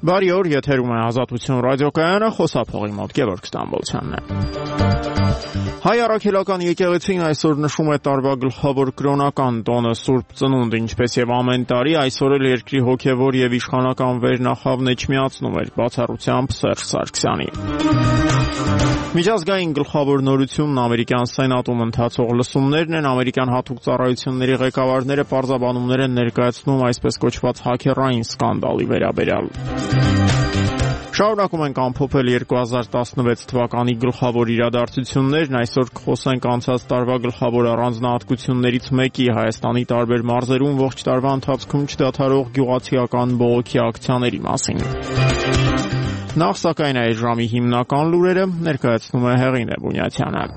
Բարի օր, եթերում է Ազատություն ռադիոկայանը, խոսափողի մոտ Գևորգ Ստամբոլցյանն է։ Հայ առաքելական եկեղեցին այսօր նշում է տարվա գլխավոր կրոնական տոնը Սուրբ Ծնունդ, ինչպես եւ ամեն տարի այսօր էլ երկրի հոգեվոր եւ իշխանական վերնախավն էջմիածնում էր բացառությամբ Սերժ Սարգսյանի։ Միջազգային գլխավոր նորությունն ամերիկյան սենատում ընթացող լսումներն են, ամերիկյան հատուկ ծառայությունների ղեկավարները պարզաբանումներ են ներկայացնում այսպես կոչված հաքերային սկանդալի վերաբերյալ։ Շարունակում ենք ամփոփել 2016 թվականի գլխավոր իրադարձություններն, այսօր կխոսենք անցած տարվա գլխավոր առանձնահատկություններից մեկի Հայաստանի տարբեր մարզերում ողջ տարվա ընթացքում չդադարող գյուղացիական բողոքի ակցիաների մասին։ Նախ սակայն այս ժամի հիմնական լուրերը ներկայացնում է Հեղինե Բունյաթյանը։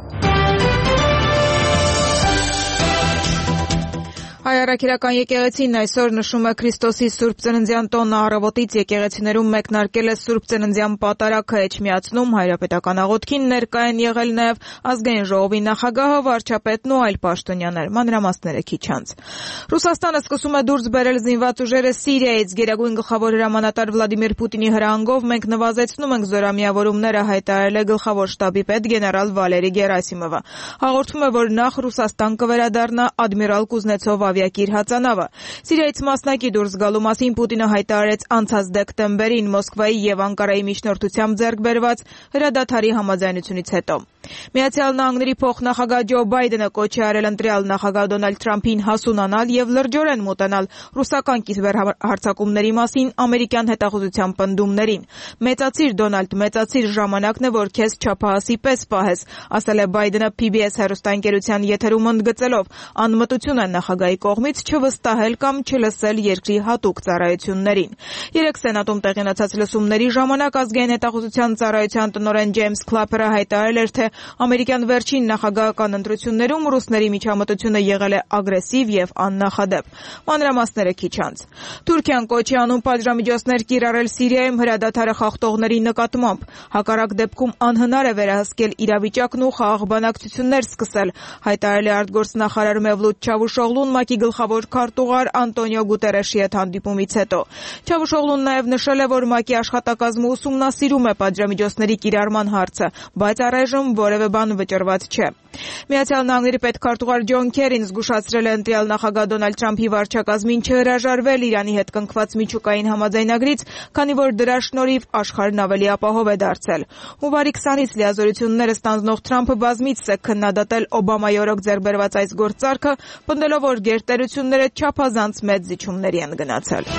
Հայ առաքելական եկեղեցին այսօր նշում է Քրիստոսի Սուրբ Ծննդյան տոնը, առավոտից եկեղեցիներում մեկնարկել է Սուրբ Ծննդյան պատարագը, էջմիածնում հայրապետական աղոթքին ներկա են եղել նաև Ազգային ժողովի նախագահը, վարչապետն ու այլ պաշտոնյաներ, մանրամասները քիչ անց։ Ռուսաստանը սկսում է դուրս բերել զինված ուժերը Սիրիայից, Գերագույն գլխավոր հրամանատար Վլադիմիր Պուտինի հրահանգով մենք նվազեցնում ենք զորամիավորումները, հայտարարել է գլխավոր շտաբի պետ գեներալ Վալերի Գերասիմովը։ Հաղորդվում է, որ նախ Ռուսաստան կվերադառնա ադմիրալ Կուզնեցով ավիակիր հածանավը։ Սիրիայից մասնակի դուրս գալու մասին Պուտինը հայտարարեց անցած դեկտեմբերին Մոսկվայի եւ Անկարայի միջնորդությամբ ձեռք բերված հրադադարի համաձայնությունից հետո։ Միացյալ Նահանգների փոխնախագահ Ջո Բայդենը կոչ է արել ընտրյալ նախագահ Դոնալդ Թրամփին հասունանալ եւ լրջորեն մոտենալ ռուսական կիբերհարձակումների մասին ամերիկյան հետախուզության պնդումներին։ Մեծացիր Դոնալդ, մեծացիր, ժամանակն է, որ քեզ չափահասի պես պահես, ասել է Բայդենը PBS հեռուստաընկերության եթերում ընդգծելով, անմտություն է նախագահի կողմից չվստահել կամ չլսել երկրի հատուկ ծառայություններին։ Երեք սենատում տեղի ունեցած լսումների ժամանակ ազգային հետախուզության ծառայության տնօրեն Ջեյմս Քլափերը հայտարարել էր, թե ամերիկյան վերջին նախագահական ընտրություններում ռուսների միջամտությունը եղել է ագրեսիվ եւ աննախադեպ։ Մանրամասները քիչ անց։ Թուրքիան կոչ է անում պատժամիջոցներ կիրառել Սիրիայում հրադադարը խախտողների նկատմամբ։ Հակառակ դեպքում անհնար է վերահսկել իրավիճակն ու խաղաղ բանակցություններ սկսել, հայտարարել է արտգործնախարար Մևլութ Չավուշօղլուն ՄԱԿ-ի գլխավոր քարտուղար Անտոնիո Գուտերեշի հետ հանդիպումից հետո։ Չավուշօղլուն նաև նշել է, որ ՄԱԿ-ի աշխատակազմը ուսումնասիրում է պատժամիջոցների կիրառման հարցը, բայց առայժմ որևէ բան վճռված չէ։ Միացյալ Նահանգների պետքարտուղար Ջոն Քերին զգուշացրել է ընտրյալ նախագահ Դոնալդ Թրամփի վարչակազմին չհրաժարվել Իրանի հետ կնքված միջուկային համաձայնագրից, քանի որ դրա շնորհիվ աշխարհն ավելի ապահով է դարձել։ Հունվարի 20-ից լիազորությունները ստանձնող Թրամփը բազմիցս է քննադատել Օբամայի օրոք ձեռքբերված այս գործարքը, պնդելով, որ գերտերությունները չափազանց մեծ զիջումների են գնացել։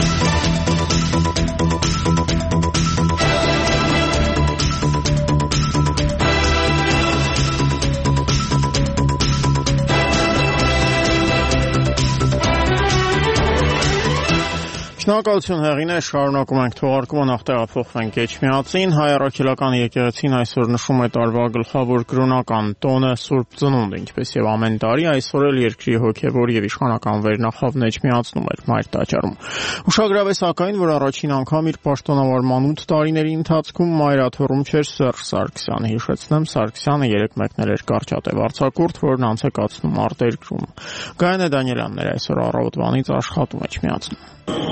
Շնորհակալություն Հեղինե, շարունակում ենք թողարկումը, նախ տեղափոխվենք Էջմիածին։ Հայ առաքելական եկեղեցին այսօր նշում է տարվա գլխավոր կրոնական տոնը Սուրբ Ծնունդ, ինչպես եւ ամեն տարի այսօր էլ երկրի հոգեվոր եւ իշխանական վերնախավն Էջմիածնում էր Մայր տաճարում։ Ուշագրավ է սակայն, որ առաջին անգամ իր պաշտոնավարման 8 տարիների ընթացքում մայրաթոռում չէր Սերժ Սարգսյանը։ Հիշեցնեմ, Սարգսյանը երեք մեկնել էր Կարճատև արձակուրդ, որն անց է կացնում արտերկրում։ Գայանե Դանիելյանն էր այսօր առավոտվանից աշխատում Էջմիածնում։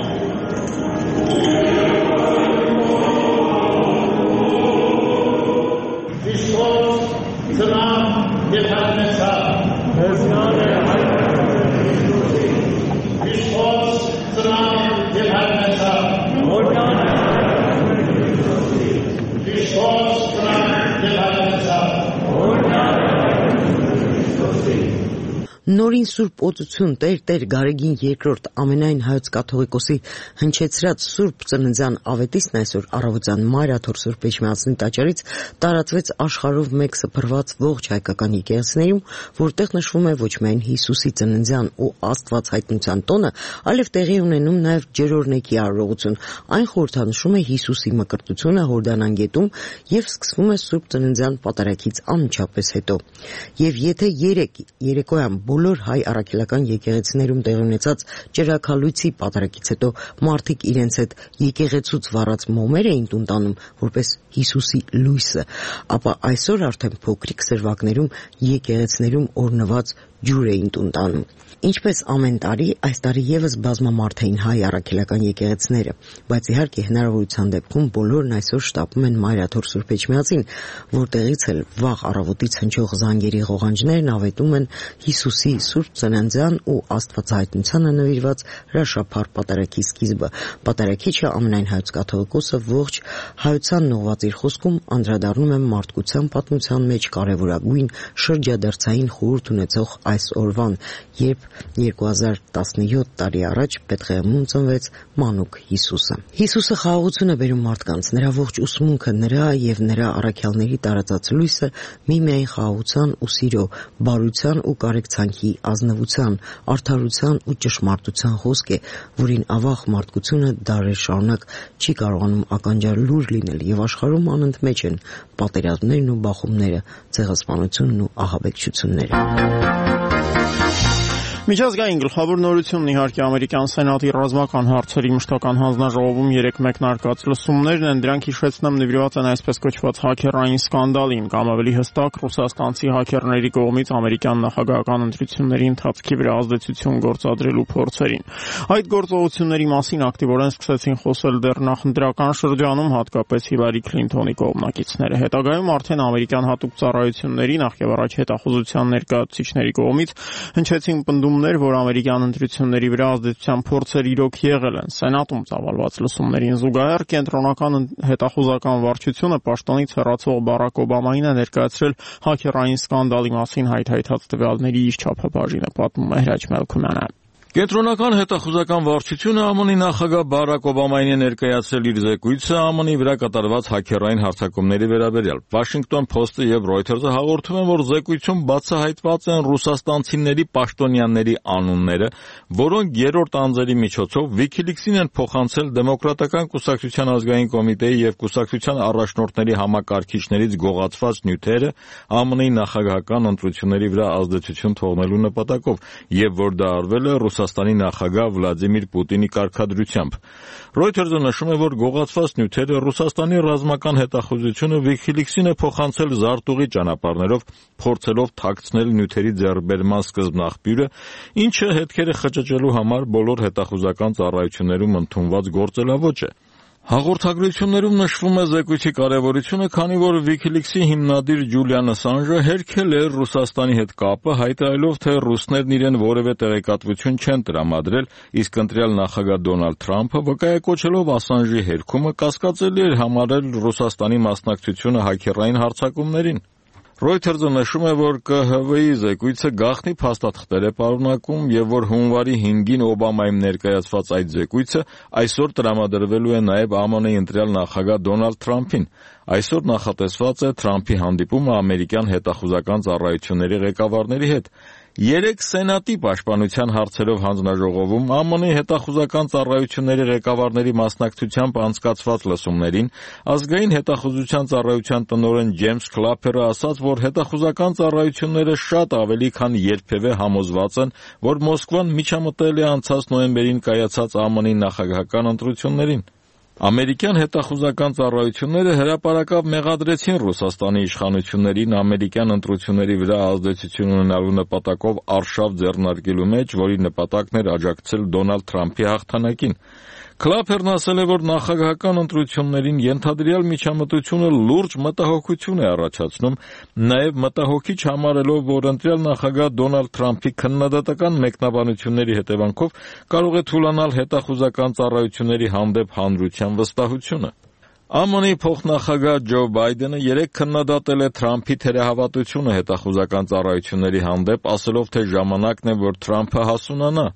Նորին Սուրբ Օծություն Տեր Գարեգին II ամենայն հայոց կաթողիկոսի հնչեցրած Սուրբ Ծննդյան ավետիսն այսօր առավոտյան Մայրաթոռ Սուրբ Էջմիածնի տաճարից տարածվեց աշխարհով մեկ սփռված ողջ հայկական եկեղեցիներում, որտեղ նշվում է ոչ միայն Հիսուսի ծննդյան ու Աստված հայտնության տոնը, այլև տեղի ունենում նաև ջերօրհնեքի արարողություն։ Այն խորհրդանշում է Հիսուսի մկրտությունը Հորդանան գետում եւ սկսվում է Սուրբ Ծննդյան պատարագից անմիջապես հետո։ Եվ եթե երեկոյան բոլոր հայ առաքելական եկեղեցիներում տեղի ունեցած ճրագալույցի պատարագից հետո մարդիկ իրենց հետ եկեղեցուց վառած մոմեր էին տուն տանում որպես Հիսուսի լույսը, ապա այսօր արդեն փոքրիկ սրվակներում եկեղեցիներում օրնված ջուր էին տուն տանում։ Ինչպես ամեն տարի, այս տարի եւս բազմամարդ էին հայ առաքելական եկեղեցիները, բայց իհարկե հնարավորության դեպքում բոլորն այսօր շտապում են Մայրաթոր Սուրբ Էջմիածին, որտեղից էլ վաղ առավոտից հնչող զանգերի ղողանջներն ավետում են Հիսուսի Սուրբ Ծննդյան ու Աստվածահայտնությանը նվիրված հրաշափառ պատարագի սկիզբը։ Պատարագիչը ամենայն հայոց կաթողիկոսը ողջ հայությանն ուղղված իր խոսքում անդրադառնում է մարդկության պատմության մեջ կարևորագույն շրջադարձային խորհուրդ ունեցող այս օրվան, երբ 2017 տարի առաջ Բեթղեհեմում ծնվեց մանուկ Հիսուսը։ Հիսուսը խաղաղություն է բերում մարդկանց, նրա ողջ ուսմունքը, նրա եւ նրա առաքյալների տարածած լույսը միմիայն խաղաղության ու սիրո, բարության ու կարեկցանքի ազնվության, արդարության ու ճշմարտության խոսք է, որին ավաղ մարդկությունը դարեր շարունակ չի կարողանում ականջար լուր լինել եւ աշխարհում անընդմեջ են պատերազմներն ու բախումները, ցեղասպանությունն ու ահաբեկչությունները։ Միջազգային գլխավոր նորությունն իհարկե ամերիկյան սենատի ռազմական հարցերի մշտական հանձնաժողովում 3 մեկնարկած լսումներն են, դրանք հիշեցնեմ նվիրված են այսպես կոչված հաքերային սկանդալին, կամ ավելի հստակ ռուսաստանցի հաքերների կողմից ամերիկյան նախագահական ընտրությունների ընթացքի վրա ազդեցություն գործադրելու փորձերին։ Այդ գործողությունների մասին ակտիվորեն սկսեցին խոսել դեռ նախընտրական շրջանում, հատկապես Հիլարի Քլինթոնի կողմնակիցները։ Հետագայում արդեն ամերիկյան հատուկ ծառայությունների նախ-եւ-առաջ հետախուզության ներկայացուցիչների կողմից հնչեցին պնդում, որ ամերիկյան ընտրությունների վրա ազդեցության փորձեր իրոք եղել են։ Սենատում ծավալված լսումներին զուգահեռ կենտրոնական հետախուզական վարչությունը պաշտոնից հեռացող Բարակ Օբամային է ներկայացրել հաքերային սկանդալի մասին հայթայթած տվյալների իր չափաբաժինը, պատմում է Հրաչ Մելքումյանը։ Կենտրոնական հետախուզական վարչությունը ԱՄՆ-ի նախագահ Բարակ Օբամային է ներկայացրել իր զեկույցը ԱՄՆ-ի վրա կատարված հաքերային հարձակումների վերաբերյալ։ Washington Post-ը եւ Reuters-ը հաղորդում են, որ զեկույցում բացահայտված են ռուսաստանցիների պաշտոնյաների անունները, որոնք երրորդ անձերի միջոցով WikiLeaks-ին են փոխանցել Դեմոկրատական կուսակցության ազգային կոմիտեի եւ կուսակցության առաջնորդների համակարգիչներից գողացված նյութերը ԱՄՆ-ի նախագահական ընտրությունների վրա ազդեցություն թողնելու նպատակով, եւ որ դա արվել է Ռուսաստանի նախագահ Վլադիմիր Պուտինի կարգադրությամբ։ Reuters-ը նշում է, որ գողացված նյութերը Ռուսաստանի ռազմական հետախուզությունը WikiLeaks-ին է փոխանցել զարտուղի ճանապարհներով, փորձելով թաքցնել նյութերի ձեռքբերման սկզբնաղբյուրը, ինչը հետքերը խճճելու համար բոլոր հետախուզական ծառայություններում ընդունված գործելավոճ է։ Հաղորդագրություններում նշվում է զեկույցի կարևորությունը, քանի որ WikiLeaks-ի հիմնադիր Ջուլիան Ասանժը հերքել է Ռուսաստանի հետ կապը, հայտարարելով, թե ռուսներն իրեն որևէ տեղեկատվություն չեն տրամադրել, իսկ ընտրյալ նախագահ Դոնալդ Թրամփը վկայակոչելով Ասանժի հերքումը կասկածելի էր համարել Ռուսաստանի մասնակցությունը հաքերային հարձակումներին։ Reuters-ը նշում է, որ ԿՀՎ-ի զեկույցը գաղտնի փաստաթղթեր է պարունակում եւ որ հունվարի 5-ին Օբամայում ներկայացված այդ զեկույցը այսօր տրամադրվելու է նաեւ ԱՄՆ-ի ընտրյալ նախագահ Դոնալդ Թրամփին։ Այսօր նախատեսված է Թրամփի հանդիպումը ամերիկյան հետախուզական ծառայությունների ղեկավարների հետ։ 3 Սենատի պաշտպանության հարցերով հանձնաժողովում ԱՄՆ-ի հետախուզական ծառայությունների ղեկավարների մասնակցությամբ անցկացված լսումներին ազգային հետախուզության ծառայության տնօրեն Ջեյմս Քլափերը ասաց, որ հետախուզական ծառայությունները շատ ավելի քան երբևէ համոզված են, որ Մոսկվան միջամտել է անցած նոյեմբերին կայացած ԱՄՆ-ի նախագահական ընտրություններին։ Ամերիկյան հետախուզական ծառայությունները հրապարակավ մեղադրեցին Ռուսաստանի իշխանություններին ամերիկյան ընտրությունների վրա ազդեցություն ունենալու նպատակով արշավ ձեռնարկելու մեջ, որի նպատակն էր աջակցել Դոնալդ Թրամփի հաղթանակին։ Քլափերն ասել է, որ նախագահական ընտրություններին ենթադրյալ միջամտությունը լուրջ մտահոգություն է առաջացնում, նաև մտահոգիչ համարելով, որ ընտրյալ նախագահ Դոնալդ Թրամփի քննադատական մեկնաբանությունների հետևանքով կարող է թուլանալ հետախուզական ծառայությունների հանդեպ հանրության վստահությունը։ ԱՄՆ-ի փոխնախագահ Ջո Բայդենը 3 քննադատել է Թրամփի թերահավատությունը հետախուզական ծառայությունների հանդեպ, ասելով, թե ժամանակն է, որ Թրամփը հասունանա։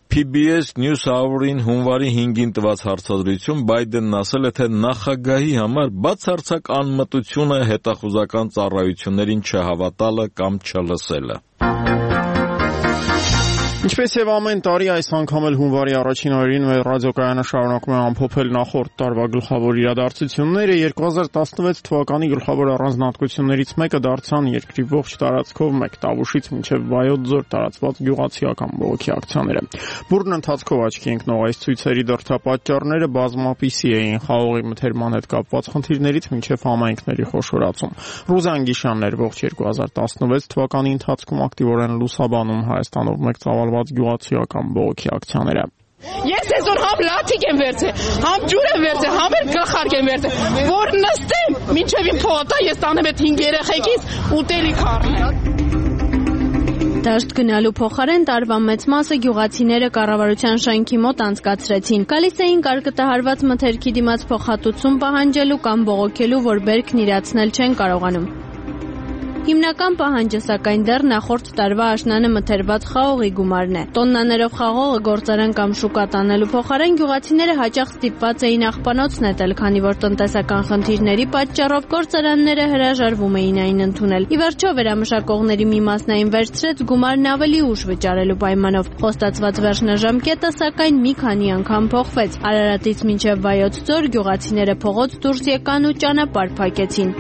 PBS News Hour-ին հունվարի 5-ին տված հարցազրույցում Բայդենն ասել է, թե նախագահի համար բացարձակ անմտություն է հետախուզական ծառայություններին չհավատալը կամ չլսելը։ Ինչպես եւ ամեն տարի այս անգամ էլ հունվարի առաջին օրերին մեր ռադիոկայանը շարունակում է ամփոփել նախորդ տարվա գլխավոր իրադարձությունները 2016 թվականի գլխավոր առանձնահատկություններից մեկը դարձան երկրի ողջ տարածքով մեկ Տավուշից մինչև Վայոց ձոր տարածված գյուղացիական բողոքի ակցիաները։ Բուրըն ընթացքով աչքի ընկնող այս ցույցերի դրդապատճառները բազմապիսի էին խաղողի մթերման հետ կապված խնդիրներից մինչև համայնքների խոշորացում։ Ռուզան Գիշյաններ ողջ 2016 թվականի ընթացքում ակտիվորեն լուսաբանում Հայաստանով մեկ ծավալված գյուղացիական բողոքի ակցիաները։ Ես այսօր համ լաթիկ եմ վերցել, համ ջուր եմ վերցել, համ էլ գլխարկ եմ վերցել, որ նստեմ, մինչև իմ փողոցը ես տանեմ այդ 5 երեխեքից ուտելիք առնեմ։ Դաշտ գնալու փոխարեն տարվա մեծ մասը գյուղացիները կառավարության շենքի մոտ անցկացրեցին։ Գալիս էին կարկտահարված մթերքի դիմաց փոխհատուցում պահանջելու կամ բողոքելու, որ բերքն իրացնել չեն կարողանում։ Հիմնական պահանջը սակայն դեռ նախորդ տարվա աշնանը մթերված խաղողի գումարն է։ Տոննաներով խաղողը գործարան կամ շուկա տանելու փոխարեն գյուղացիները հաճախ ստիպված էին աղբանոց նետել, քանի որ տնտեսական խնդիրների պատճառով գործարանները հրաժարվում էին այն ընդունել։ Ի վերջո վերամշակողների մի մասն այն վերցրեց գումարն ավելի ուշ վճարելու պայմանով։ Խոստացված վերջնաժամկետը սակայն մի քանի անգամ փոխվեց։ Արարատից մինչև Վայոց ձոր գյուղացիները փողոց դուրս եկան ու ճանապարհ փակեցին։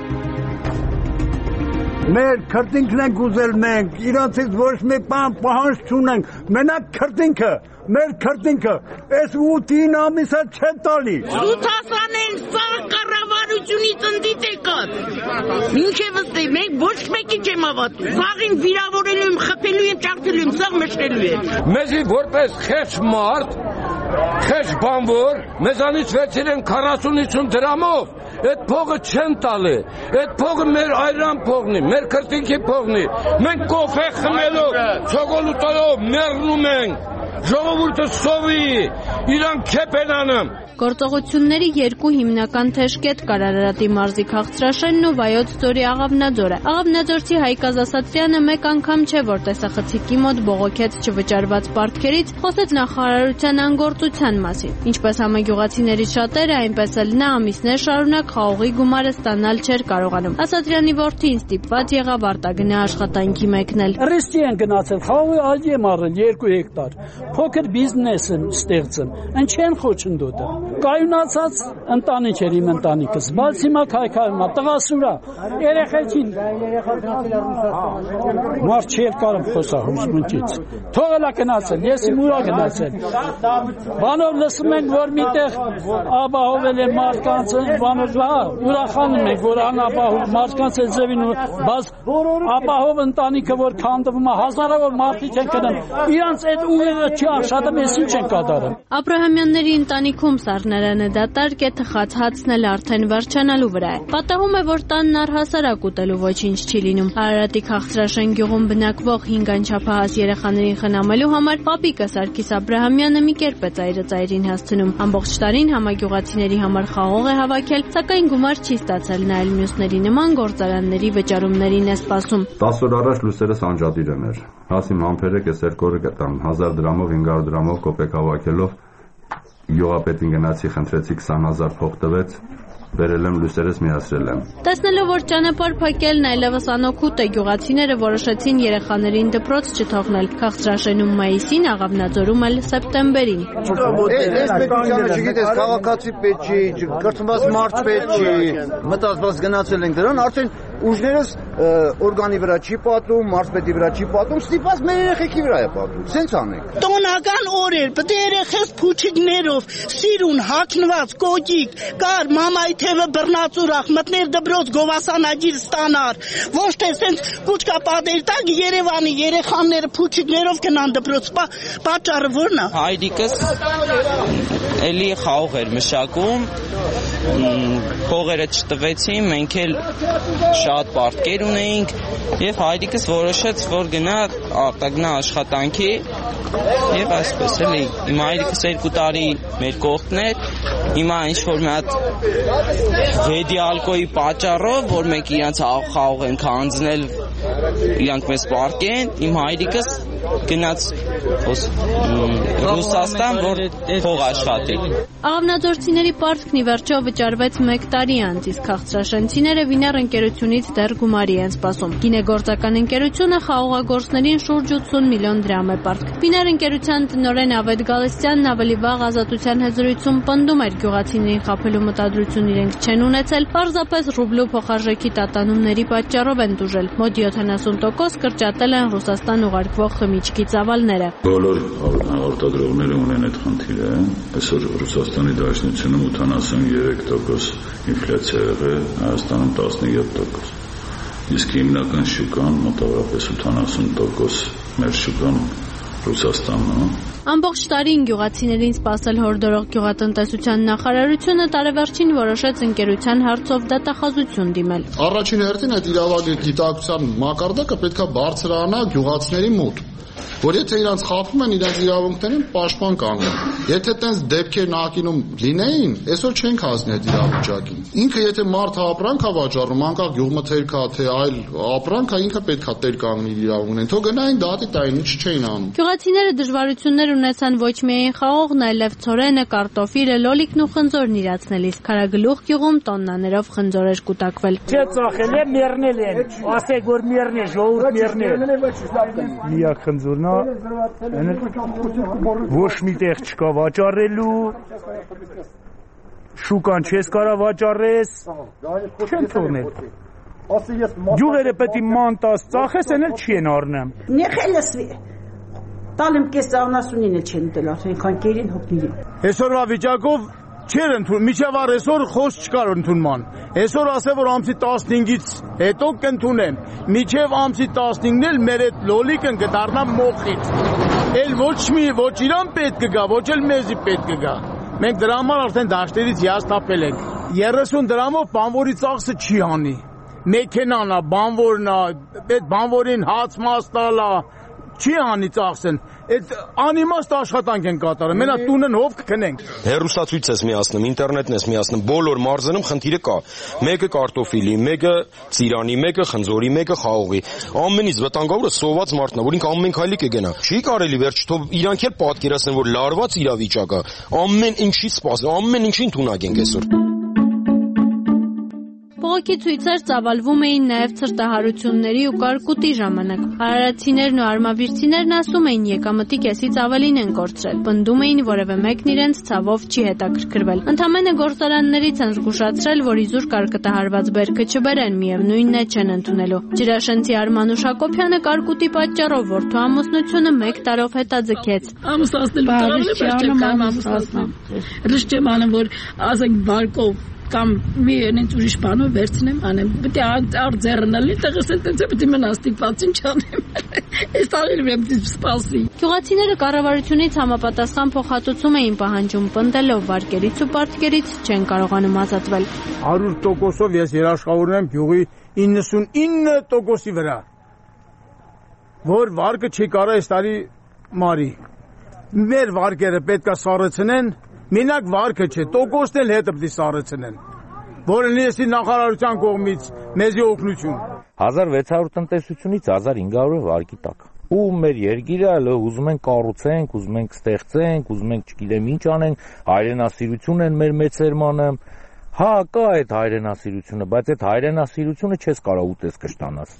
Մեր քրտինքն ենք ուզել մենք, իրանցից ոչ մի բան պահանջ չունենք, մենակ քրտինքը, մեր քրտինքը, այս 8 ամիսը չեն տալի։ Սուտասանեն սա կառավարությունից ընդդիտ եկած, մինչև ըստի, մենք ոչ մեկի չեմ ավատում, սաղին վիրավորելու եմ, խփելու եմ, ճաղթելու եմ, սաղ մշտելու եմ։ Մեզի որպես խեղճ մարդ, խեղճ բանվոր, մեզանից վերցրեն 40-50 դրամով, այդ փողը չեն տալի, այդ փողը մեր այրան փողն է, մեր քրտինքի փողն է, մենք կոֆե խմելով, չոկոլուտելով մեռնում ենք, ժողովուրդը սովի, իրանք քեփ են անում։ Գործողությունների երկու հիմնական թեժկետ կար Արարատի մարզի Քաղցրաշենն ու Վայոց ձորի Աղավնաձորը։ Աղավնաձորցի Հայկ Ազասատրյանը մեկ անգամ չէ, որ տեսախցիկի մոտ բողոքեց չվճարված պարտքերից, խոսեց նախարարության անգործության մասին։ Ինչպես համագյուղացիների շատերը, այնպես էլ նա ամիսներ շարունակ խաղողի գումարը ստանալ չէր կարողանում։ Ասատրյանի որդին ստիպված եղավ արտագնա աշխատանքի մեկնել։ Ռիսկի են գնացել, խաղողի ալի եմ առել 2 հեկտար։ Փոքր բիզնես եմ ստեղծում, ինչ չեն խոչընդոտը։ Կայունացած ընտանիք էր իմ ընտանիքս, բայց հիմա քայքայում է, տղասուրա, երեխեքին մարդ չի կարում խոսա հուզմունքից, թողելա գնացել, ես իմ ուրա գնացել, բանով լսում ենք, որ միտեղ ապահովել են մարդկանց, բանով ուրախանում ենք, որ անապահով մարդկանց է ձևին, բայց ապահով ընտանիքը, որ քանդվում է, հազարավոր մարդիկ են կնում, իրանց այդ ուղեղը չի աշխատում, ես ինչ են կատարում։ Աբրահամյանների ընտանիքում սառնարանը դատարկ է, թխած հացն էլ արդեն վերջանալու վրա է։ Պատահում է, որ տանն առհասարակ ուտելու ոչինչ չի լինում։ Արարատի Քաղցրաշեն գյուղում բնակվող 5 անչափահաս երեխաներին խնամելու համար պապիկը Սարգիս Աբրահամյանը մի կերպ է ծայրը ծայրին հասցնում։ Ամբողջ տարին համագյուղացիների համար խաղող է հավաքել, սակայն գումար չի ստացել, նա էլ մյուսների նման գործարանների վճարումներին է սպասում։ 10 օր առաջ լուսերս անջատիր եմ էր։ Հասիմ համբերեք է սերկորը գտան 1000 դրամով 500 դրամով կոպեկ հավաքելով Գյուղապետին գնացի, խնդրեցի 20,000 փող տվեց, վերել եմ լուսերս միացրել եմ։ Տեսնելով, որ ճանապարհ փակելն այլևս անօգուտ է, գյուղացիները որոշեցին երեխաներին դպրոց չթողնել։ Քաղցրաշենում մայիսին, Աղավնաձորում էլ սեպտեմբերին։ Այս պետությանը չգիտես, քաղաքացի պետք չի, կրթված մարդ պետք չի, մտածված գնացել ենք դրան, արդեն ուժներս օրգանի վրա չի պատում, մարզպետի վրա չի պատում, ստիպված մեր երեխեքի վրա է պատում։ Սենց անենք։ Տոնական օրեր, պետք է երեխես փուչիկներով, սիրուն, հագնված, կոկիկ, կար մամայի թևը բռնած ուրախ, մտներ դպրոց գովասանագիր ստանար։ Ոչ թե սենց կուճկա պատեր տակ Երևանի երեխաները փուչիկներով գնան դպրոց, պատճառը ո՞րն է։ Հայրիկս էլի խաղող էր մշակում, փողերը չտվեցին, մենք էլ շատ պարտքեր ունեինք եւ հայրիկս որոշեց, որ գնա արտագնա աշխատանքի եւ այսպես էլի։ Իմ հայրիկս 2 տարի մեր կողքն էր, հիմա ինչ-որ մի հատ վեդիալկոյի պատճառով, որ մենք իրանց խաղող ենք հանձնել, իրանք մեզ պարտքեն, իմ հայրիկս գնաց Ռուսաստան, որ փող աշխատի։ Աղավնաձորցիների պարտքն ի վերջո վճարվեց 1 տարի անց, իսկ քաղցրաշենցիները Վինար ընկերությունից դեռ գումարի են սպասում։ Գինեգործական ընկերությունը խաղողագործներին շուրջ 80 միլիոն դրամ է պարտք։ Վինար ընկերության տնօրեն Ավետ Գալստյանն ավելի վաղ Ազատության հզորությունում պնդում էր գյուղացիներին խաբելու մտադրություն իրենք չեն ունեցել, պարզապես ռուբլու փոխարժեքի տատանումների պատճառով են տուժել։ Մոտ 70% կրճատել են Ռուսաստան ուղարկվող խմիչքի ծավալները։ Բոլոր արտադրողները ունեն այդ խնդիրը։ Այսօր Ռուսաստանի Դաշնությունում 83% ինֆլյացիա եղել, Հայաստանում 17%։ Իսկ հիմնական շուկան մոտավորապես 80% մեր շուկան Ռուսաստանն է։ Ամբողջ տարին գյուղացիներին սպասել հորդորող գյուղատնտեսության նախարարությունը տարեվերջին որոշեց ընկերության հարցով դատախազություն դիմել։ Առաջին հերթին այդ իրավագի գիտակցության մակարդակը պետք է բարձրանա գյուղացիների մոտ, որ եթե իրանց խախտում են իրենց իրավունքներին, պաշտպան կանգնեն։ Եթե տենց դեպքեր նախկինում լինեին, այսօր չենք հասնի այդ իրավիճակին։ Ինքը եթե մարդը ապրանք է վաճառում, անկախ գյուղմթերք է, թե այլ ապրանք է, ինքը պետք է տեր կանգնի իր իրավունքներին։ Թող գնային դատի տային, ինչ չէին անում։ Գյուղացիները դժվարություններ ունեցան ոչ միայն խաղողն, այլև ցորենը, կարտոֆիլը, լոլիկն ու խնձորն իրացնելիս։ Քարագլուխ գյուղում տոննաներով խնձոր էր կուտակվել։ Չէ ծախել է, մեռնել են։ Ասեք որ մեռնի, ժողովուրդ մեռնել։ Միակ խնձորն ոչ մի տեղ չկա վաճառելու, շուկան չես կարա վաճառես, չեն թողնել։ Գյուղերը պետք է մանտաս ծախես, են էլ չեն առնեմ։ Նեխելս տալեմ կես ծաղնասունին էլ չեն տել, այնքան կերին հոգնիրին։ Այսօրվա վիճակով չէր ընդունում, միջև այսօր խոս չկար ընդունման։ Այսօր ասե որ ամսի 15-ից հետո կընդունեմ։ Միջև ամսի 15-ն էլ մեր այդ լոլիկն կդառնա մոխից։ Էլ ոչ իրան պետք կգա, ոչ էլ մեզի պետք կգա։ Մենք դրա համար արդեն դաշտերից հիասթափել ենք։ 30 դրամով բանվորի ծախսը չի անի։ Մեքենան է, բանվորն է, այդ բանվորին հաց մաս տալա, չի անի ծախսեն։ Այդ անիմաստ աշխատանք են կատարում, մենակ տունն հով կքնենք։ Հեռուստացույց ես միացնում, ինտերնետն ես միացնում, բոլոր մարզերում խնդիրը կա։ Մեկը կարտոֆիլի, մեկը ծիրանի, մեկը խնձորի, մեկը խաղողի։ Ամենից վտանգավորը սոված մարդն է, որ ինքը ամեն քայլի կգնա։ Չի կարելի վերջ թող իրանք էլ պատկերացնեն, որ լարված իրավիճակը, ամեն ինչի սպասում, ամեն ինչին թունակ ենք այսօր։ Բողոքի ցույցեր ծավալվում էին նաև ցրտահարությունների ու կարկուտի ժամանակ։ Արարատցիներն ու արմավիրցիներն ասում էին եկամտի կեսից ավելին են կորցրել։ Պնդում էին որևէ մեկն իրենց ցավով չի հետաքրքրվել։ Ընդամենը գործարաններից են զգուշացրել, որ իզուր կարկտահարված բերքը չբերեն, միևնույնն է չեն ընդունելու։ Ջրաշենցի Արմանուշ Հակոբյանը կարկուտի պատճառով որդու ամուսնությունը 1 տարով հետաձգեց։ Ամուսնացնելու որ ասենք բարկով կամ մի այնց ուրիշ բանով վերցնեմ անեմ, պետք է արձերնալի տեղս է տենց պետք է մնաս ստիպված ինչ անեմ, այս տարին պետք է սպասի։ Գյուղացիները կառավարությունից համապատասխան փոխհատուցում էին պահանջում, պնդելով վարկերից ու պարտքերից չեն կարողանում ազատվել։ 100%-ով ես երաշխավորում եմ գյուղի 99%-ի վրա, որ վարկը չի կարա այս տարի մարի։ Մեր վարկերը պետք է սառեցնեն, մենակ վարկը չէ, տոկոսն էլ հետը պետք է սառեցնեն, որը լինի նախարարության կողմից մեզի օգնություն։ 1600 տնտեսությունից 1500 վարկի տակ։ Ու մեր երկիրը ուզում են կառուցենք, ուզում ենք ստեղծենք, ուզում ենք չգիտեմ ինչ անենք, հայրենասիրություն են մեր մեծերմանը։ Հա, կա այդ հայրենասիրությունը, բայց այդ հայրենասիրությունը չես կարող ուտես կշտանաս։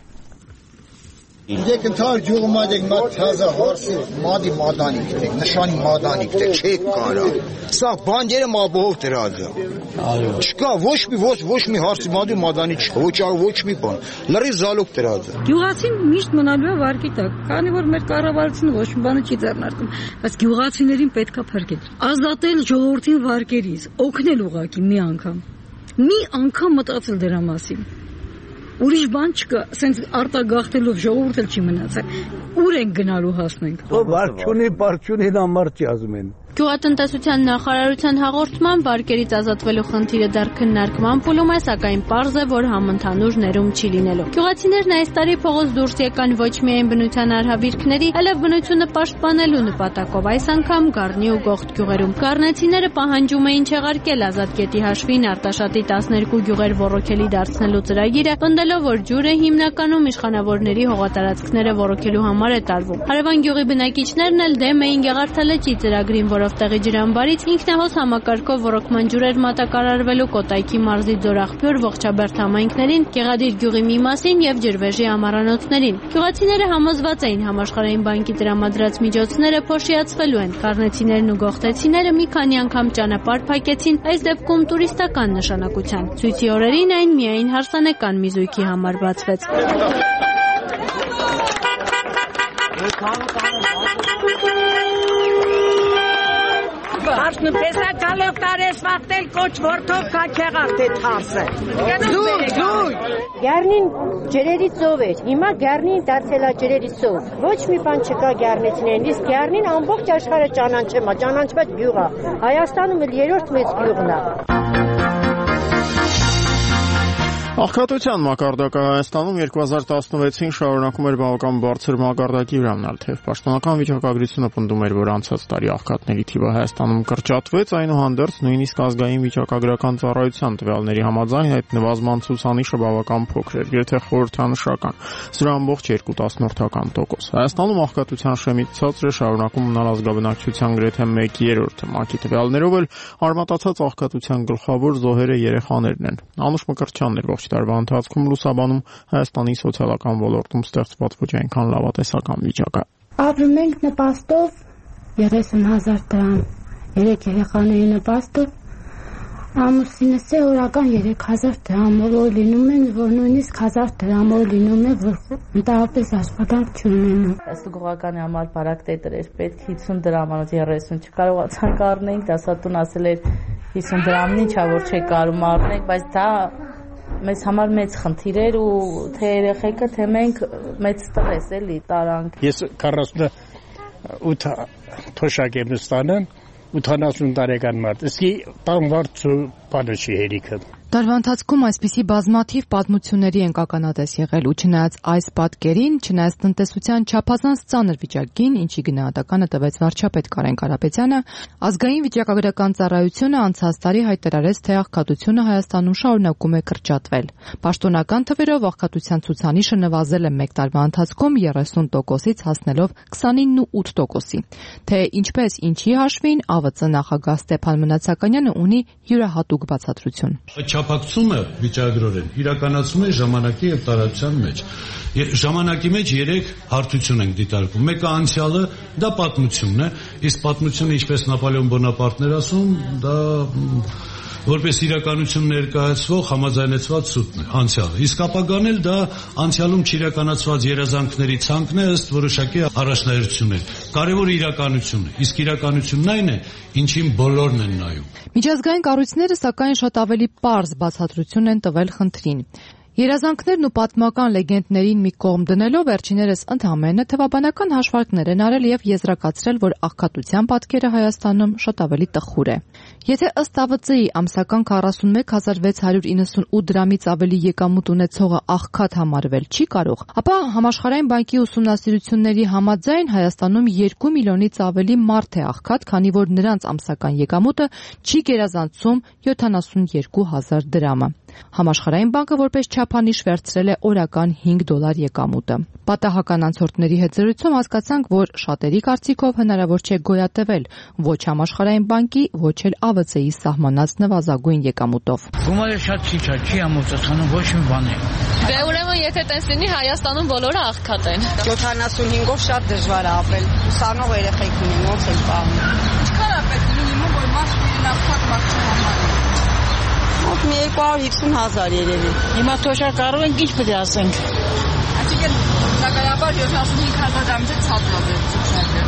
Դեք ընդհանուր գյուղում այդեք մատ թազա հարսի մադի մադանիկ դեք, նշանի մադանիկ դեք, չեք կարա։ Սա բանջերը մաբով դրած է։ Չկա ոչ մի հարսի մադի մադանի չկա, ոչ մի բան։ Լրիվ զալոկ դրած է։ Գյուղացին միշտ մնալու է վարկի տակ, քանի որ մեր կառավարությունը ոչ մի բանը չի ձեռնարկում, բայց գյուղացիներին պետքա փրկել։ Ազատել ժողովրդին վարկերից, օգնել ուղակի մի անգամ մտածել դրա մասին։ Ուրիշ բան չկա, ասենց արտագաղթելով ժողովուրդը չի մնացել։ Ուր ենք գնալու հասնենք։ Վարչունի, պարչունին համար չի ասում են։ Գյուղատնտեսության նախարարության հաղորդման վարկերից ազատվելու խնդիրը դեռ քննարկման փուլում է, սակայն պարզ է, որ համընդհանուր ներում չի լինելու։ Գյուղացիներն այս տարի փողոց դուրս եկան ոչ միայն բնության արհավիրքների, այլև բնությունը պաշտպանելու նպատակով, այս անգամ Գառնի ու Գողթ գյուղերում։ Գառնեցիները պահանջում էին չեղարկել Ազատգետի հաշվին Արտաշատի 12 գյուղեր ոռոգելի դարձնելու ծրագիրը, պնդելով, որ ջուրը հիմնականում իշխանավորների հողատարածքները ոռոգելու համար է տարվում։ Հարևան գյուղի բնակիչներն էլ դեմ էին Գեղարդալեջի ծրագրին, որով տեղի ջրամբարից ինքնահոս համակարգով ոռոգման ջուրեր մատակարարվելու Կոտայքի մարզի Ձորախփյուր Ողջաբերդ համայնքներին, Գեղադիր գյուղի մի մասին եւ Ջրվեժի ամառանոցներին։ Գյուղացիները համոզված էին Համաշխարհային բանկի տրամադրած միջոցները փոշիացվելու են։ Գառնեցիներն ու գողթեցիները մի քանի անգամ ճանապարհ փակեցին, այս դեպքում տուրիստական նշանակության։ Ցույցի օրերին այն միայն հարսանեկան մի զույգի համար բացվեց։ Արշնու պեսա կալով տարես վաղտել կոչ որդով կաչեղարդ է թարսը։ Գառնին ջրերի ծով էր, հիմա Գառնին դարձել է ջրերի ծով։ Ոչ մի բան չկա գառնեցիներին, իսկ Գառնին ամբողջ աշխարհը ճանաչված գյուղ է։ Հայաստանում էլ երրորդ մեծ գյուղն է։ Աղքատության մակարդակը Հայաստանում 2016-ին շարունակում էր բավական բարձր մակարդակի վրա մնալ, թեև պաշտոնական վիճակագրությունը պնդում էր, որ անցած տարի աղքատների թիվը Հայաստանում կրճատվեց, այնուհանդերձ նույնիսկ ազգային վիճակագրական ծառայության տվյալների համաձայն այդ նվազման ցուցանիշը բավական փոքր էր, գրեթե խորհրդանշական, 0.2%։ Հայաստանում աղքատության շեմից ցածր է շարունակում մնալ ազգաբնակչության գրեթե 1/3-ը, ՄԱԿ-ի տվյալներով էլ արմատացած աղքատության գլխավոր զոհերը երեխաներն են։ Անուշ Մկրտչյանն էր տարվա ընթացքում լուսաբանում Հայաստանի սոցիալական ոլորտում ստեղծված ոչ այնքան լավատեսական վիճակը։ Ապրում ենք նպաստով 30,000 դրամ, 3 երեխաների նպաստով ամուսինս է օրական 3,000 դրամով լինում են, որ նույնիսկ 1,000 դրամով լինում է, որ ընդհանրապես աշխատանք չունենում։ Գյուղականի համար բարակ տետր էր պետք 50 դրամանոց 30 չկարողացանք առնենք, դասատուն ասել էր 50 դրամն ինչա որ չեք կարում առնենք, բայց դա մեզ համար մեծ խնդիր էր ու թե երեխեքը, թե մենք մեծ ստրես էլի տարանք։ Ես 48 թոշակ եմ ստանում 80 տարեկան մարդ, իսկ տանվարդ բանը չի հերիքը։ Տարվա ընթացքում այսպիսի բազմաթիվ պատմությունների են ականատես եղել ու չնայած այս պատկերին, չնայած տնտեսության չափազանց ծանր վիճակին, ինչի գնահատականը տվեց վարչապետ Կարեն Կարապետյանը, ազգային վիճակագրական ծառայությունը անցած տարի հայտարարեց, թե աղքատությունը Հայաստանում շարունակում է կրճատվել։ Պաշտոնական թվերով աղքատության ցուցանիշը նվազել է 1 տարվա ընթացքում 30%-ից հասնելով 29.8%-ի։ Թե ինչպես, ինչի հաշվին, ԱՎԾ նախագահ Ստեփան Մնացականյանը ունի յուրահատուկ բացատրություն։ Չափակցումը վիճակագրորեն իրականացում է ժամանակի եւ տարածության մեջ։ Ժամանակի մեջ 3 հարթություն ենք դիտարկում։ Մեկը անցյալը, դա պատմությունն է, իսկ պատմությունը, ինչպես Նապոլեոն Բոնապարտն էր ասում, դա որպես իրականություն ներկայացվող համաձայնեցված սուտն է, անցյալը։ Իսկ ապագան էլ դա անցյալում չիրականացված երազանքների ցանկն է ըստ որոշակի առաջնահերթություններ։ Կարևորը իրականությունն է, իսկ իրականությունն այն է, ինչին բոլորն են նայում։ Միջազգային կառույցները սակայն շատ ավելի պարզ բացատրություն են տվել խնդրին։ Երազանքներն ու պատմական լեգենդներին մի կողմ դնելով վերջիներս ընդհանրապես թվաբանական հաշվարկներ են արել եւ եզրակացրել, որ աղքատության պատկերը Հայաստանում շատ ավելի տխուր է։ Եթե ըստ ԱՎԾ-ի ամսական 41698 դրամից ավելի եկամուտ ունեցողը աղքատ համարվել չի կարող, ապա Համաշխարհային բանկի ուսումնասիրությունների համաձայն Հայաստանում 2 միլիոնից ավելի մարդ է աղքատ, քանի որ նրանց ամսական եկամուտը չի գերազանցում 72000 դրամը։ Համաշխարհային բանկը որպես չափանիշ վերցրել է օրական $5 եկամուտը։ Պատահական անցորդների հետ զրույցում հասկացանք, որ շատերի կարծիքով հնարավոր չէ գոյատևել ոչ Համաշխարհային բանկի, ոչ էլ ԱՎԾ-ի սահմանած նվազագույն եկամուտով։ Գումարը շատ քիչ է, չի ամուսնացնում ոչ մի բան է։ Դե ուրեմն եթե տես լինի Հայաստանում բոլորը աղքատ են։ 75-ով շատ դժվար է ապրել։ Ուսանող երեխեք ունեն, ոնց են պահում։ Ինչքան է պետք մինիմում, որ մասն աղքատ մաքսիմում։ Ոք 250,000 երևի։ Հիմա թոշակ կարող ենք ինչ պետք է ասենք։ Այսինքն, սակայաբար 75,000 դրամից ցածր է։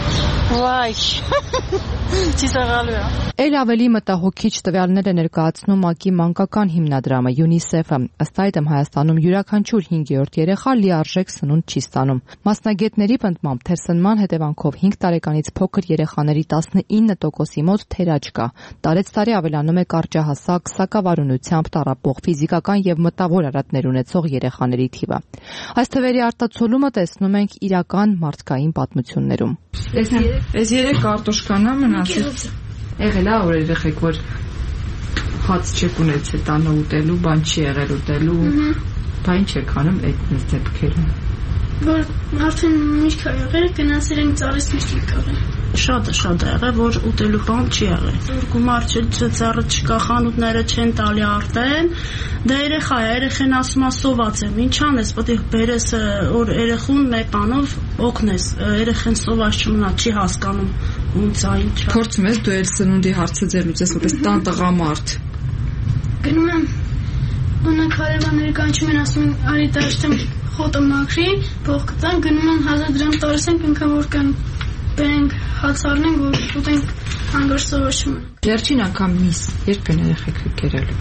Վայ։ Ճիշտալու է։ Էլ ավելի մտահոգիչ տվյալներ է ներկայացնում ՄԱԿ-ի մանկական հիմնադրամը UNICEF-ը։ Ըստ այդմ Հայաստանում յուրաքանչյուր 5-րդ երեխա լիարժեք սնունդ չի ստանում։ Մասնագետների պնդմամբ թերսնման հետևանքով 5 տարեկանից փոքր երեխաների 19%-ի մոտ թերաճ կա։ Տարեցտարի ավելանում է կարճահասակ, սակավարունությամբ տառապող, ֆիզիկական եւ մտավոր արատներ ունեցող երեխաների թիվը։ Այս թվերի արտացոլումը տեսնում ենք իրական մարդկային պատմություններում։ Այս 3 կարտոշկանա մնացած եղել է որ երեխեք որ հաց չեք ունեցել տանը ուտելու, բան չի եղել ուտելու, բան չեք անում այդ դեպքերում։ Որ արդեն միշտ է եղել, գնացել ենք ծառից միշտ եկել։ Շատ է եղել, որ ուտելու բան չի եղել։ Որ գումար ծառը չկա, խանութները չեն տալի արտեն, դա երեխա է, երեխեն ասում է սոված եմ, ինչ անես, պետք է բերես որ երեխուն մեկ բանով օգնես, երեխեն սոված չմնա, չի հասկանում ոնց է ինչ։ Փորձում ես դու էլ սնունդի հարցը ձեր լուծես, որպես տան տղամարդ։ Գնում եմ, ունակ հարևանները կանչում են, ասում են արի դաշտեմ խոտը մաքրի, փող կտան, գնում են 1000 դրամ տալիս են, ինքան որ կան բերենք հաց առնենք, որ ուտենք հանգար սովորում։ Վերջին անգամ նիս երբ են երեխեք եկել։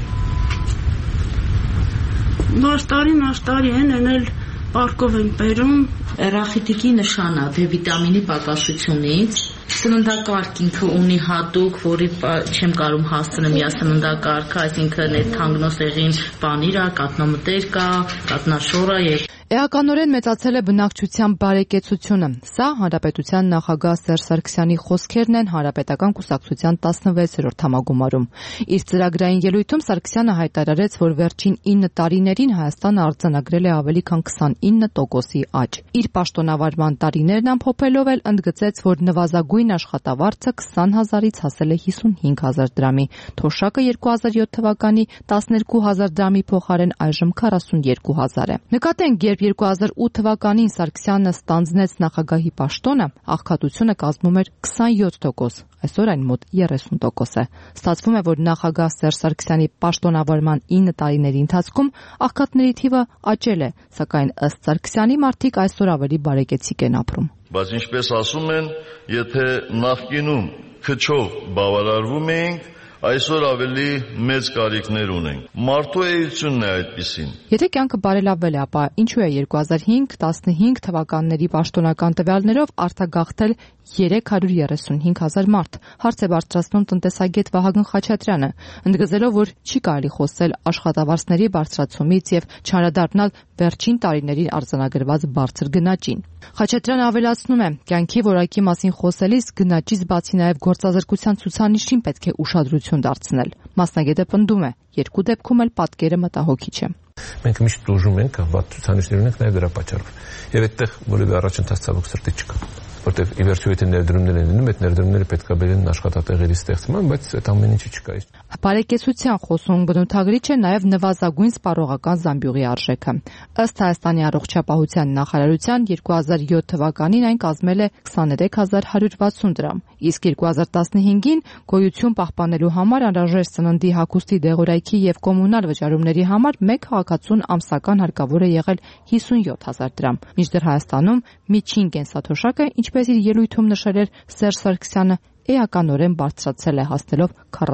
Նաշտարի են էլ պարկով են բերում։ Ռախիտիկի նշանա դե վիտամինի պակասությունից սննդակարգ ինքը ունի հատուկ, որի չեմ կարող հասցնել միասննդակարգը, այսինքն այդ թանգնոսեղին պանիր է, կատնամտեր կա, կատնաշոր է եւ Էականորեն մեծացել է բնակչության բարեկեցությունը։ Սա հանրապետության նախագահ Սերժ Սարգսյանի խոսքերն են Հանրապետական կուսակցության 16-րդ համագումարում։ Իր ծրագրային ելույթում Սարգսյանը հայտարարեց, որ վերջին 9 տարիներին Հայաստանը արձանագրել է ավելի քան 29%-ի աճ։ Իր պաշտոնավարման տարիներն ամփոփելով էլ ընդգծեց, որ նվազագույն աշխատավարձը 20,000-ից հասել է 55,000 դրամի, թոշակը 2007 թվականի 12,000 դրամի փոխարեն այժմ 42,000 է։ Նկատենք, երբ 2008 թվականին Սարգսյանը ստանձնեց նախագահի պաշտոնը, աղքատությունը կազմում էր 27%, այսօր այն մոտ 30% է։ Ստացվում է, որ նախագահ Սերժ Սարգսյանի պաշտոնավարման 9 տարիների ընթացքում աղքատների թիվը աճել է, սակայն ըստ Սարգսյանի մարդիկ այսօր ավելի բարեկեցիկ են ապրում։ Բայց ինչպես ասում են, եթե նախկինում քչով բավարարվում էինք, այսօր ավելի մեծ կարիքներ ունենք։ Մարդու էությունն է այդպիսին։ Եթե կյանքը բարելավվել է, ապա ինչու է 2005-15 թվականների պաշտոնական տվյալներով արտագաղթել 335,000 մարդ։ Հարց է բարձրացնում տնտեսագետ Վահագն Խաչատրյանը, ընդգծելով, որ չի կարելի խոսել աշխատավարձների բարձրացումից եւ չանդրադառնալ վերջին տարիներին արձանագրված բարձր գնաճին։ Խաչատրյանը ավելացնում է, կյանքի որակի մասին խոսելիս գնաճից բացի նաեւ գործազրկության ցուցանիշին պետք է ուշադրություն դարձնել։ Մասնագետը պնդում է, երկու դեպքում էլ պատկերը մտահոգիչ է։ Մենք միշտ տուժում ենք, վատ ցուցանիշներ ունենք նաեւ դրա պատճառով։ Եվ այդտեղ որևէ առաջընթաց ցավոք սրտի չկա։ Որտեւ ի վերջո եթե ներդրումներ են լինում, այդ ներդրումները պետք է բերեն աշխատատեղերի ստեղծման, բայց այդ ամեն ինչի չկա։ Բարեկեցության խոսուն բնութագրիչ է նաև նվազագույն սպառողական զամբյուղի արժեքը։ Ըստ Հայաստանի առողջապահության նախարարության 2007 թվականին այն կազմել է 23160 դրամ, իսկ 2015-ին գոյություն պահպանելու համար անհրաժեշտ սննդի, հագուստի, դեղորայքի եւ կոմունալ վճարումների համար մեկ քաղաքացուն ամսական հարկավոր է եղել 57000 դրամ։ Մինչդեռ Հայաստանում միջին կենսաթոշակը, ինչպես իր ելույթում նշել էր Սերժ Սարգսյանը, էականորեն բարձրացել է հասնելով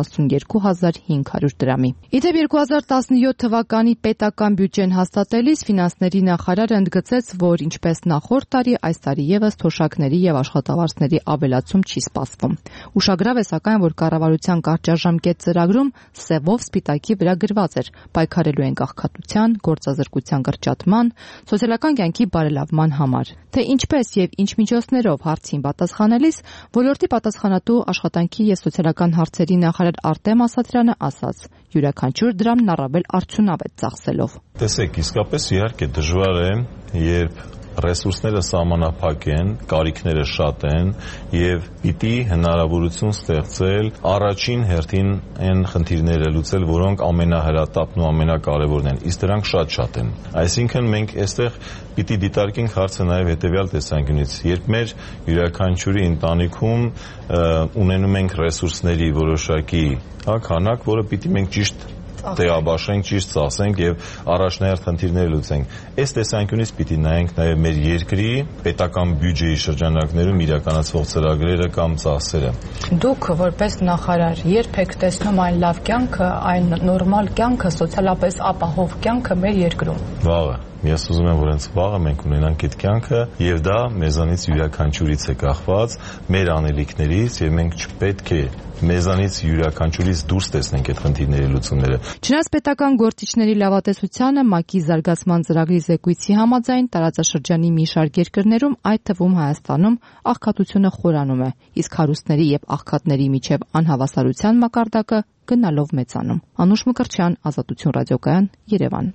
42500 դրամի։ Իդեպ 2017 թվականի պետական բյուջեն հաստատելիս ֆինանսների նախարարը ընդգծեց, որ ինչպես նախորդ տարի, այս տարի եւս թոշակների եւ աշխատավարձների ավելացում չի սպասվում։ Ուշագրավ է սակայն, որ կառավարության կարճաժամկետ ծրագրում սևով սպիտակի վրա գրված էր. պայքարելու ենք աղքատության, գործազրկության կրճատման, սոցիալական կյանքի բարելավման համար։ Թե ինչպես եւ ինչ միջոցներով հարցին պատասխանելիս ոլորտի պատասխանատու աշխատանքի եւ սոցիալական հարցերի նախարար Արտեմ Ասատրյանը ասաց. յուրաքանչյուր դրամն առավել արդյունավետ ծախսելով։ Տեսեք, իսկապես իհարկե դժվար է, երբ ռեսուրսները սահմանափակ են, կարիքները շատ են եւ պիտի հնարավորություն ստեղծել առաջին հերթին այն խնդիրները լուծել, որոնք ամենահրատապն ու ամենակարևորն են, իսկ դրանք շատ են։ Այսինքն մենք այստեղ պիտի դիտարկենք հարցը նաեւ հետեւյալ տեսանկյունից, երբ մեր յուրաքանչյուրի ընտանիքում ունենում ենք ռեսուրսների որոշակի քանակ, որը պիտի մենք ճիշտ տեղաբաշխենք, ճիշտ ծախսենք եւ առաջնահերթ խնդիրները լուծենք։ Այս տեսանկյունից պիտի նայենք նաեւ մեր երկրի պետական բյուջեի շրջանակներում իրականացվող ծրագրերը կամ ծախսերը։ Դուք որպես նախարար երբ եք տեսնում այն լավ կյանքը, այն նորմալ կյանքը, սոցիալապես ապահով կյանքը մեր երկրում։ Վաղը Ես ուզում եմ, որ հենց վաղը մենք ունենանք այդ կյանքը եւ դա մեզանից յուրաքանչյուրից է կախված, մեր անելիքներից եւ մենք չպետք է մեզանից յուրաքանչյուրից դուրս տեսնենք այդ խնդիրների լուծումները։ Չնայած պետական գործիչների լավատեսությանը ՄԱԿ-ի զարգացման ծրագրի զեկույցի համաձայն տարածաշրջանի մի շարք երկրներում, այդ թվում Հայաստանում, աղքատությունը խորանում է, իսկ հարուստների եւ աղքատների միջև անհավասարության մակարդակը գնալով մեծանում։ Անուշ Մկրտչյան, Ազատություն ռադիոկայան, Երևան։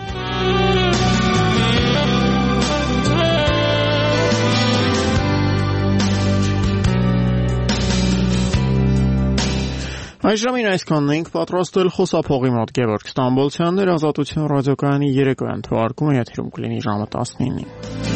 Այժմին այսքանն ենք պատրաստել խոսափողի մոտ Գևորգ Ստամբոլցյանն էր, Ազատություն ռադիոկայանի երեկոյան թողարկումը եթերում կլինի ժամը 19-ին։